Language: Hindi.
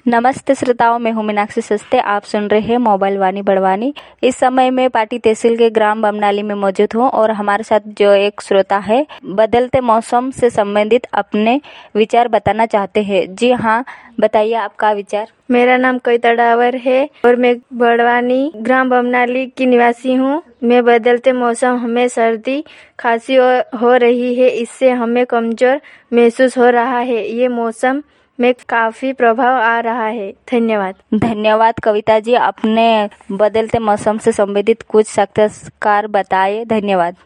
नमस्ते श्रोताओं, मैं हूं मीनाक्षी सस्ते। आप सुन रहे हैं मोबाइल वाणी बड़वानी। इस समय मैं पाटी तहसील के ग्राम बमनाली में मौजूद हूं और हमारे साथ जो एक श्रोता है बदलते मौसम से संबंधित अपने विचार बताना चाहते हैं। जी हाँ, बताइए आपका विचार। मेरा नाम कविता डावर है और मैं बड़वानी ग्राम बमनाली की निवासी हूँ। मैं बदलते मौसम हमें सर्दी खांसी हो रही है, इससे हमें कमजोर महसूस हो रहा है। ये मौसम में काफी प्रभाव आ रहा है। धन्यवाद कविता जी, अपने बदलते मौसम से संबंधित कुछ साक्षात्कार बताए। धन्यवाद।